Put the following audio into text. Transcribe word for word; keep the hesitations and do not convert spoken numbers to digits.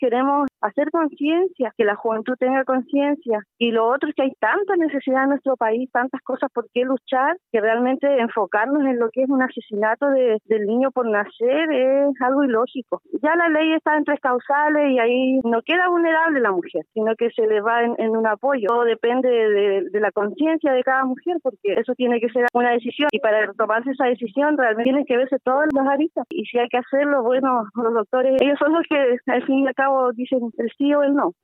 queremos hacer conciencia, que la juventud tenga conciencia. Y lo otro es que hay tanta necesidad en nuestro país, tantas cosas por qué luchar, que realmente enfocarnos en lo que es un asesinato de, del niño por nacer es algo ilógico. Ya la ley está en tres causales y ahí no queda vulnerable la mujer, sino que se le va en, en un apoyo. Todo depende de, de la conciencia de cada mujer, porque eso tiene que ser una decisión. Y para tomarse esa decisión realmente tienen que verse todas las aristas. Y si hay que hacerlo, bueno, los doctores, ellos son los que al fin y al cabo dicen el sí o el no.